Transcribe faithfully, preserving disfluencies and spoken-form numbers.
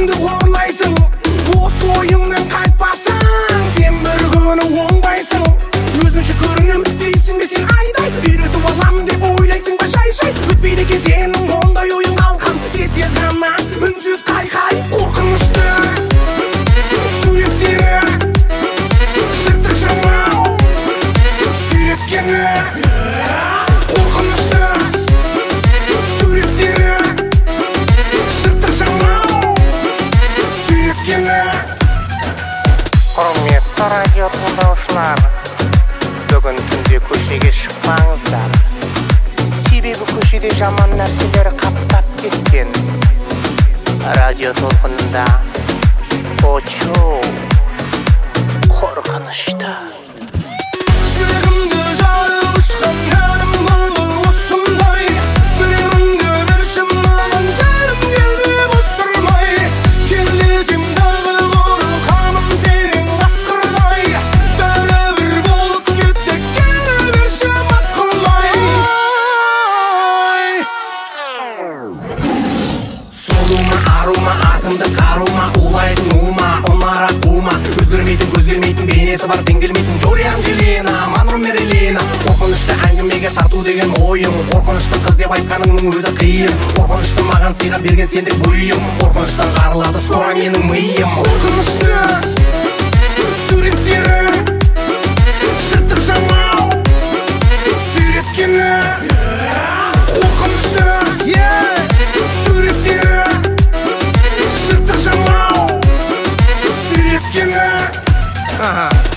өзіңді қорлайсың, осы ойыңнан қайтпасаң, сен бір күні оңбайсың. Өзінше көрінемін дейсің бе сен айдай, үйретіп аламын деп ойлайсың ба жай-жай. Өтпейді екен сенің ондай ойың қалқан, тез-тез ғана үнсіз қайқай. Қорқынышты суреттері жыртық жамау сүйреткені. Қорқынышты суреттері жыртық жамау сүйреткені. Құрметті радио тыңдаушылар, бүгін түнде көшеге шықпаңыздар, себебі көшеде жаман нәрселер қаптап кеткен. Радио толқынында очу қорқынышты. Жүрегімді жарып ұшқан әнім бұл осындай, білемінді бір шымағын жарым келбе бос тұрмай. Келесем дағы қорқамын сенен қасқырдай, бәрібір болып кетті келе берші бас қылмай. Солума арума атымды қарума, улайтын ума онара қума. Өзгермейтін көзгермейтін бейнесі бар теңгелмейтін Джориан Желена, Манро Мерелена. Қорқынышты әңгімеге тарту деген ойым, қорқынышты қыз деп айтқаныңның өзі қиын. Қорқынышты маған сыйға берген сендік бұйым, қорқыныштан жарылады скоро менің миым. Қорқынышты суреттері жыртық жамау сүйреткені. Қорқынышты суреттері жыртық жамау сүйреткені.